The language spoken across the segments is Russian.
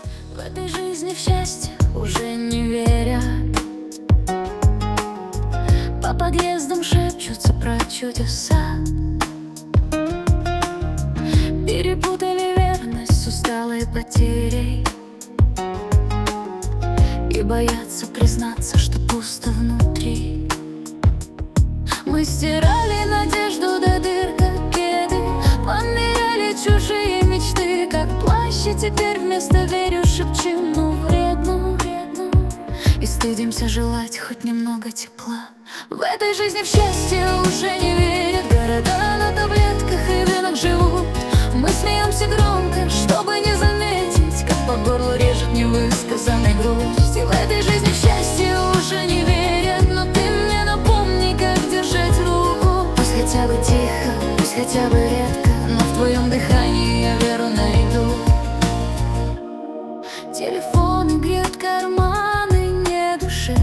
В этой жизни в счастье уже не верят. По подъездам шепчутся про чудеса. Перепутали верность с усталой потерей и боятся признаться, что пусто внутри. Мы стирали надежду до дыр, как кеды, померяли чужие мечты, как плащ, и теперь вместо верю шепчем: ну вредно, вредно. И стыдимся желать хоть немного тепла. В этой жизни в счастье уже не верят. Города на таблетках и венах живут. Мы смеемся громко, чтобы не заметить, как по горлу режет невысказанной грусть. И в этой жизни в счастье уже не верят. Но ты мне напомни, как держать руку. Пусть хотя бы тихо, пусть хотя бы редко, но в твоем дыхании я веру найду. Телефоны греют карманы, не души.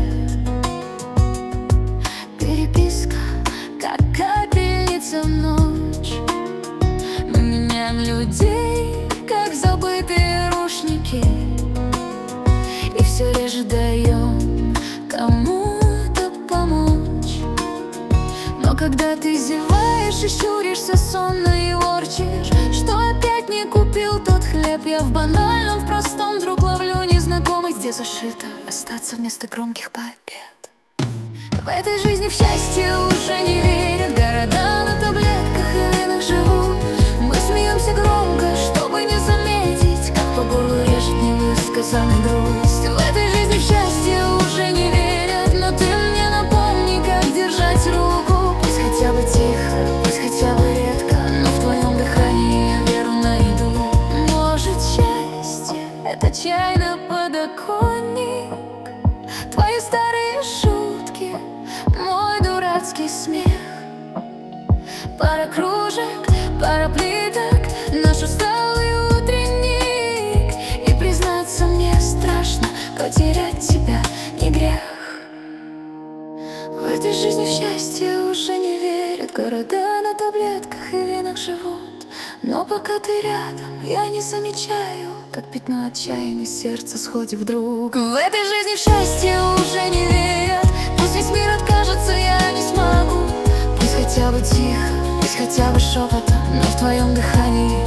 Переписка, как капельница в ночь. Мы меняем людей, как забытые рушники, и все реже даем кому-то помочь. Но когда ты зеваешь и щуришься сонно и ворчишь, что опять не купил тот хлеб, я в банальном, в простом вдруг ловлю незнакомых, где зашито остаться вместо громких побед. В этой жизни в счастье уже не верят. Города на таблетках и венах живут. Мы смеемся громко, чтобы не заметить, как по горлу режет невысказанная грусть. В этой жизни в счастье уже не верят. Но ты мне напомни, как держать руку. Пусть хотя бы тихо, пусть хотя бы редко, но в твоем дыхании я веру найду. Может, счастье — это чай на подоконник, твои старые шутки, мой дурацкий смех, пара кружек, пара плиток, наш усталый утренник. И признаться мне страшно, потерять тебя не грех. В этой жизни в счастье уже не верят. Города на таблетках и венах живут. Но пока ты рядом, я не замечаю, как пятно отчаяния сердце сходит вдруг. В этой жизни в счастье уже не верят. Пусть весь мир откажется, я не смогу. Пусть хотя бы тихо, пусть хотя бы шепотом, но в твоем дыхании